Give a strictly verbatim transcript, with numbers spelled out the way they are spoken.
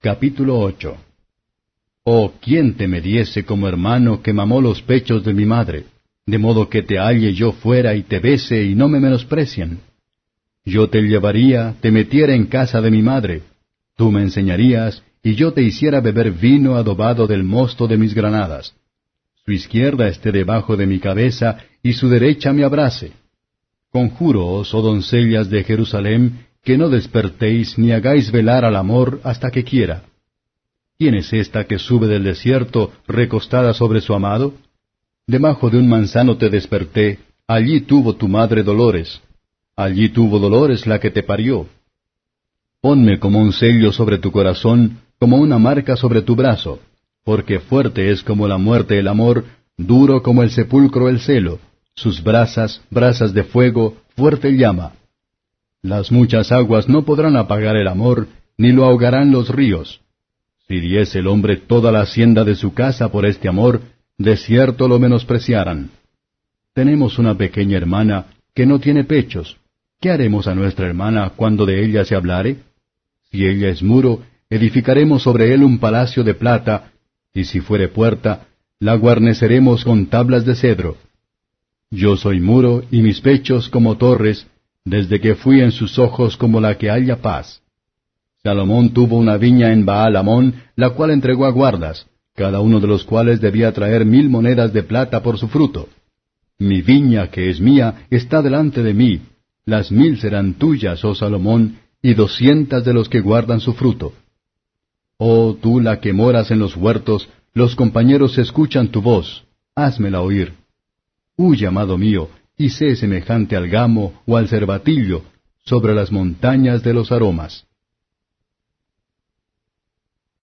Capítulo ocho. Oh, ¿quién te me diese como hermano que mamó los pechos de mi madre, de modo que te halle yo fuera y te bese y no me menosprecien? Yo te llevaría, te metiera en casa de mi madre, tú me enseñarías, y yo te hiciera beber vino adobado del mosto de mis granadas. Su izquierda esté debajo de mi cabeza, y su derecha me abrace. Conjúroos, oh doncellas de Jerusalén, que no despertéis ni hagáis velar al amor hasta que quiera. ¿Quién es esta que sube del desierto, recostada sobre su amado? Debajo de un manzano te desperté, allí tuvo tu madre dolores. Allí tuvo dolores la que te parió. Ponme como un sello sobre tu corazón, como una marca sobre tu brazo, porque fuerte es como la muerte el amor, duro como el sepulcro el celo, sus brasas, brasas de fuego, fuerte llama. Las muchas aguas no podrán apagar el amor, ni lo ahogarán los ríos. Si diese el hombre toda la hacienda de su casa por este amor, de cierto lo menospreciaran. Tenemos una pequeña hermana que no tiene pechos. ¿Qué haremos a nuestra hermana cuando de ella se hablare? Si ella es muro, edificaremos sobre él un palacio de plata, y si fuere puerta, la guarneceremos con tablas de cedro. Yo soy muro, y mis pechos como torres, desde que fui en sus ojos como la que halla paz. Salomón tuvo una viña en Baal-Hamón, la cual entregó a guardas, cada uno de los cuales debía traer mil monedas de plata por su fruto. Mi viña, que es mía, está delante de mí. Las mil serán tuyas, oh Salomón, y doscientas de los que guardan su fruto. Oh tú la que moras en los huertos, los compañeros escuchan tu voz, házmela oír. Huye, amado mío, y sé semejante al gamo o al cervatillo, sobre las montañas de los aromas.